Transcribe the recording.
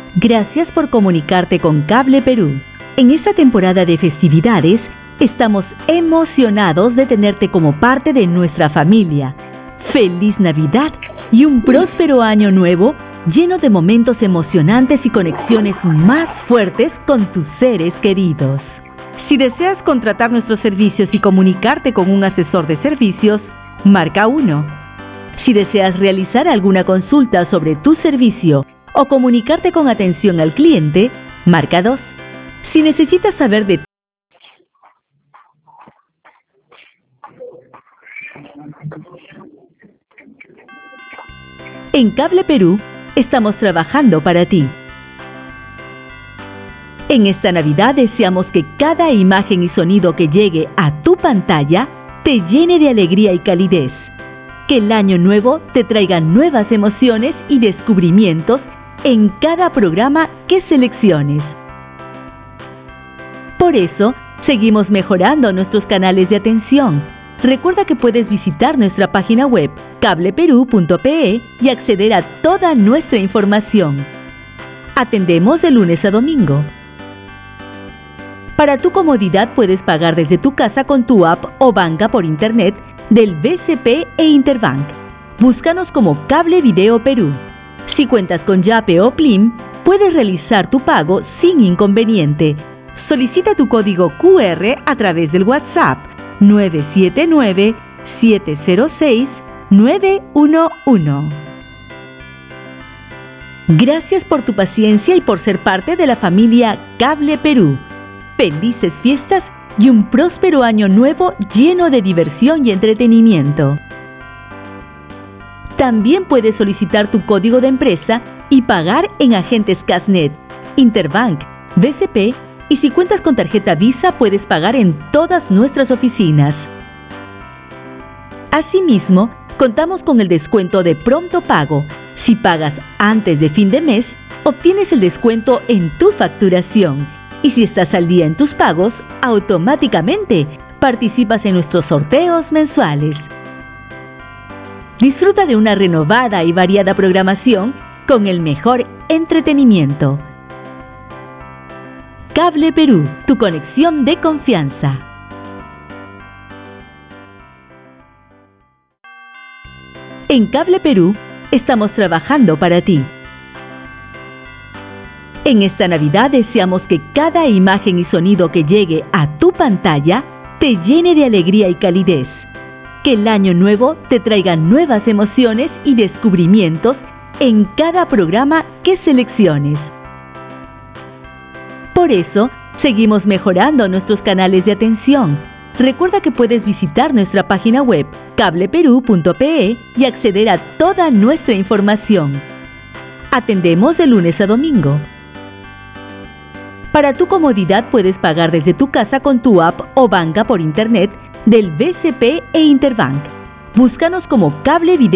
Gracias por comunicarte con Cable Perú. En esta temporada de festividades, estamos emocionados de tenerte como parte de nuestra familia. ¡Feliz Navidad y un próspero año nuevo lleno de momentos emocionantes y conexiones más fuertes con tus seres queridos! Si deseas contratar nuestros servicios y comunicarte con un asesor de servicios, marca 1. Si deseas realizar alguna consulta sobre tu servicio o comunicarte con atención al cliente, marca 2. Si necesitas saber de En Cable Perú, estamos trabajando para ti. En esta Navidad deseamos que cada imagen y sonido que llegue a tu pantalla te llene de alegría y calidez. Que el año nuevo te traiga nuevas emociones y descubrimientos en cada programa que selecciones. Por eso, seguimos mejorando nuestros canales de atención. Recuerda que puedes visitar nuestra página web cableperú.pe y acceder a toda nuestra información. Atendemos de lunes a domingo. Para tu comodidad puedes pagar desde tu casa con tu app o banca por internet del BCP e Interbank. Búscanos como Cable Video Perú. Si cuentas con Yape o Plim, puedes realizar tu pago sin inconveniente. Solicita tu código QR a través del WhatsApp 979-706-911. Gracias por tu paciencia y por ser parte de la familia Cable Perú. Felices fiestas y un próspero año nuevo lleno de diversión y entretenimiento. También puedes solicitar tu código de empresa y pagar en agentes Casnet, Interbank, BCP y si cuentas con tarjeta Visa puedes pagar en todas nuestras oficinas. Asimismo, contamos con el descuento de pronto pago. Si pagas antes de fin de mes, obtienes el descuento en tu facturación. Y si estás al día en tus pagos, automáticamente participas en nuestros sorteos mensuales. Disfruta de una renovada y variada programación con el mejor entretenimiento. Cable Perú, tu conexión de confianza. En Cable Perú, estamos trabajando para ti. En esta Navidad deseamos que cada imagen y sonido que llegue a tu pantalla te llene de alegría y calidez. Que el año nuevo te traiga nuevas emociones y descubrimientos en cada programa que selecciones. Por eso, seguimos mejorando nuestros canales de atención. Recuerda que puedes visitar nuestra página web cableperú.pe y acceder a toda nuestra información. Atendemos de lunes a domingo. Para tu comodidad puedes pagar desde tu casa con tu app o banca por internet del BCP e Interbank. Búscanos como Cable Video